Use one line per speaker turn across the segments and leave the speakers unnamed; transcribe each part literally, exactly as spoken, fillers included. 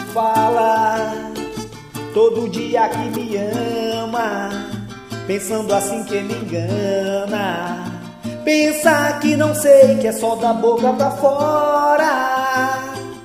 Fala todo dia que me ama, pensando assim que me engana. Pensa que não sei, que é só da boca pra fora.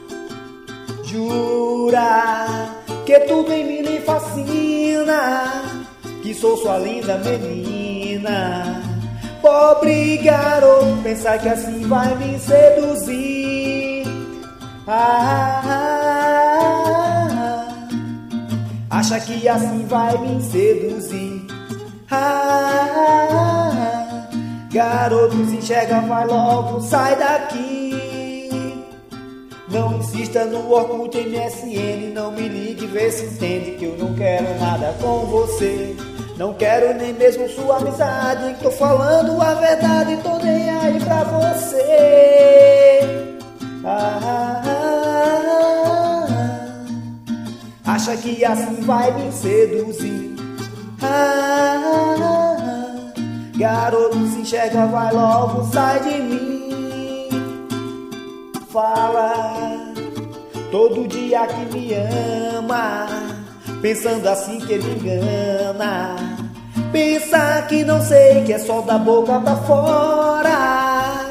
Jura que tudo em mim lhe fascina, que sou sua linda menina. Pobre garoto, pensar que assim vai me seduzir. Ah, ah, ah, acha que assim vai me seduzir. Ah, ah, ah, garoto, se enxerga, vai logo, sai daqui. Não insista no Orkut, M S N, não me ligue, vê se entende que eu não quero nada com você. Não quero nem mesmo sua amizade, tô falando a verdade, tô nem aí pra você. Ah, ah, ah, acha que assim vai me seduzir. Ah, ah, ah, garoto, se enxerga, vai logo, sai de mim. Fala todo dia que me ama, pensando assim que me engana. Pensa que não sei, que é só da boca pra fora.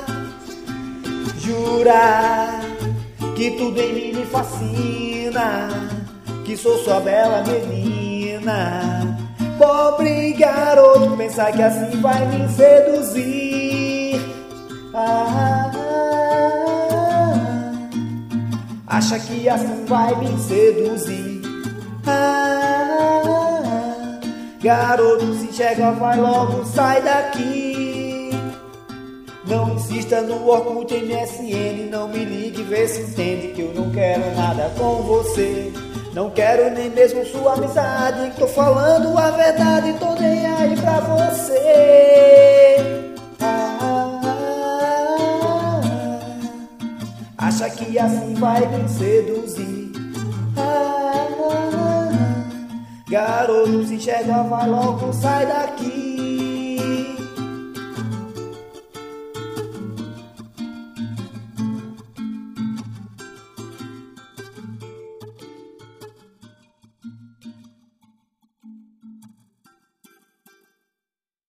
Jura que tudo em mim me fascina, que sou sua bela menina. Pobre garoto, pensar que assim vai me seduzir. Ah, ah, ah, acha que assim vai me seduzir. Ah, ah, garoto, se enxerga, vai logo, sai daqui. Não insista no Orkut, M S N, não me ligue, vê se entende que eu não quero nada com você. Não quero nem mesmo sua amizade, tô falando a verdade, tô nem aí pra você. Ah, ah, ah, acha que assim vai me seduzir. Ah, ah, ah, garoto, se enxerga, vai logo, sai daqui.